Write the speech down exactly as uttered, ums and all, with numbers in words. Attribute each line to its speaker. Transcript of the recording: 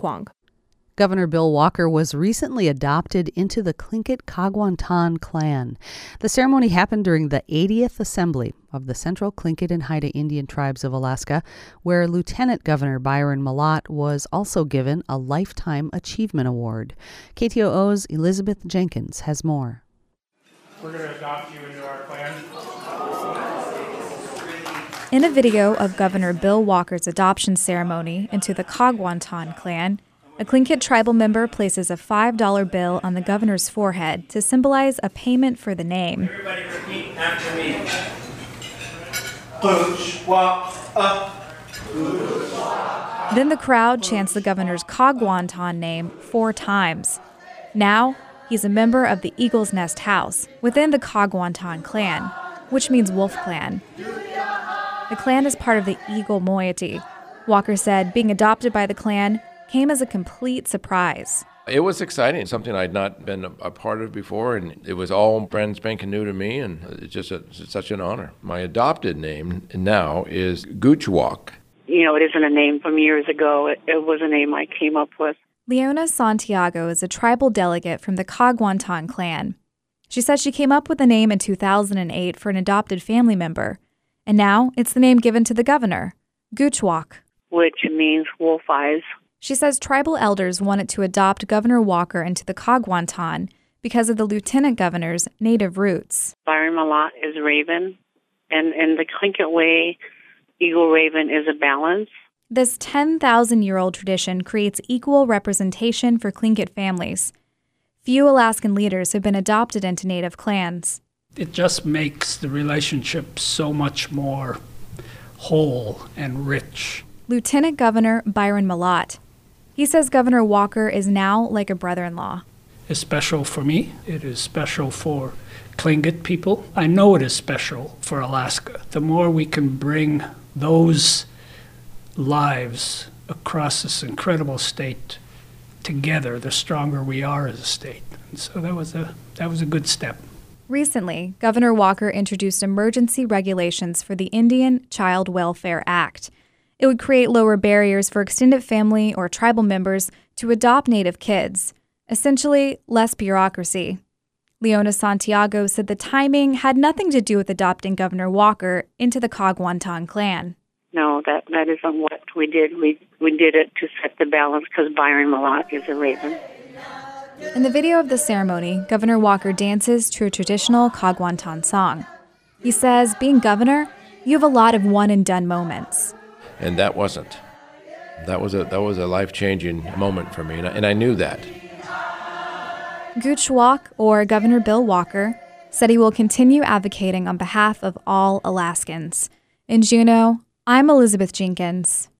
Speaker 1: Kwong.
Speaker 2: Governor Bill Walker was recently adopted into the Tlingit-Kagwantan clan. The ceremony happened during the eightieth Assembly of the Central Tlingit and Haida Indian Tribes of Alaska, where Lieutenant Governor Byron Mallott was also given a Lifetime Achievement Award. K T O O's Elizabeth Jenkins has more.
Speaker 3: We're going to adopt you into our clan.
Speaker 4: In a video of Governor Bill Walker's adoption ceremony into the Kagwantan clan, a Tlingit tribal member places a five dollar bill on the governor's forehead to symbolize a payment for the name.
Speaker 3: Everybody repeat after me. Goochwok.
Speaker 4: Then the crowd chants the governor's Kagwantan name four times. Now, he's a member of the Eagle's Nest House within the Kagwantan clan, which means wolf clan. The clan is part of the Eagle moiety. Walker said being adopted by the clan came as a complete surprise.
Speaker 5: It was exciting, something I'd not been a part of before, and it was all brand spanking new to me, and it's just a, it's such an honor. My adopted name now is Goochwok.
Speaker 6: You know, it isn't a name from years ago. It, it was a name I came up with.
Speaker 4: Leona Santiago is a tribal delegate from the Kagwantan clan. She says she came up with the name in two thousand eight for an adopted family member, and now it's the name given to the governor, Goochwok,
Speaker 6: which means wolf eyes.
Speaker 4: She says tribal elders wanted to adopt Governor Walker into the Kagwantan because of the lieutenant governor's native roots.
Speaker 6: Byron Mallott is raven, and in the Tlingit way, eagle raven is a balance.
Speaker 4: This ten thousand year old tradition creates equal representation for Tlingit families. Few Alaskan leaders have been adopted into native clans.
Speaker 7: It just makes the relationship so much more whole and rich.
Speaker 4: Lieutenant Governor Byron Mallott. He says Governor Walker is now like a brother-in-law.
Speaker 7: It's special for me. It is special for Tlingit people. I know it is special for Alaska. The more we can bring those lives across this incredible state together, the stronger we are as a state. And so that was a that was a good step.
Speaker 4: Recently, Governor Walker introduced emergency regulations for the Indian Child Welfare Act. It would create lower barriers for extended family or tribal members to adopt Native kids, essentially less bureaucracy. Leona Santiago said the timing had nothing to do with adopting Governor Walker into the Kagwantan clan.
Speaker 6: No, that, that isn't what we did. We we did it to set the balance because Byron Mallott is a raven.
Speaker 4: In the video of the ceremony, Governor Walker dances to a traditional Kagwantan song. He says, being governor, you have a lot of one-and-done moments.
Speaker 5: And that wasn't. That was a that was a life-changing moment for me, and I, and I knew that.
Speaker 4: Goochwok, or Governor Bill Walker, said he will continue advocating on behalf of all Alaskans. In Juneau, I'm Elizabeth Jenkins.